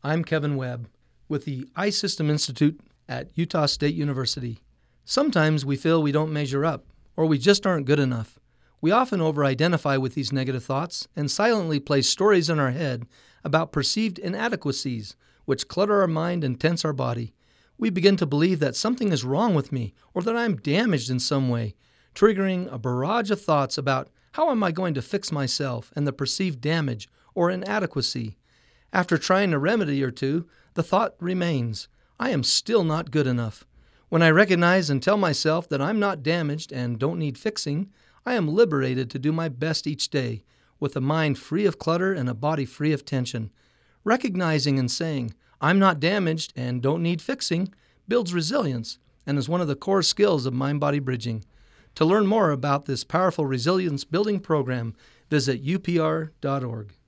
I'm Kevin Webb with the iSystem Institute at Utah State University. Sometimes we feel we don't measure up, or we just aren't good enough. We often over-identify with these negative thoughts and silently place stories in our head about perceived inadequacies, which clutter our mind and tense our body. We begin to believe that something is wrong with me, or that I'm damaged in some way, triggering a barrage of thoughts about how am I going to fix myself and the perceived damage or inadequacy. After trying a remedy or two, the thought remains, I am still not good enough. When I recognize and tell myself that I'm not damaged and don't need fixing, I am liberated to do my best each day, with a mind free of clutter and a body free of tension. Recognizing and saying, I'm not damaged and don't need fixing, builds resilience and is one of the core skills of mind-body bridging. To learn more about this powerful resilience building program, visit upr.org.